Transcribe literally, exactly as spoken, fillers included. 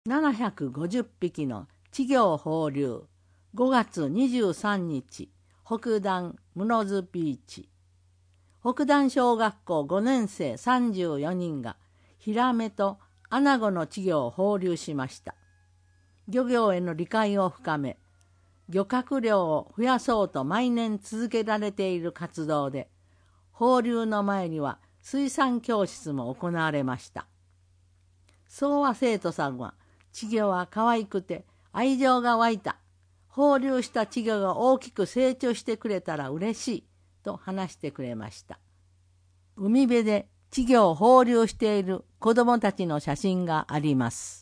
ななひゃくごじゅっぴきの稚魚放流。ごがつにじゅうさんにち、北段室津ビーチ。北段小学校ごねんせいさんじゅうよにんがヒラメとアナゴの稚魚を放流しました。漁業への理解を深め、漁獲量を増やそうと毎年続けられている活動で、放流の前には水産教室も行われました。そうは生徒さんは、稚魚は可愛くて愛情が湧いた。放流した稚魚が大きく成長してくれたら嬉しいと話してくれました。海辺で稚魚を放流している子どもたちの写真があります。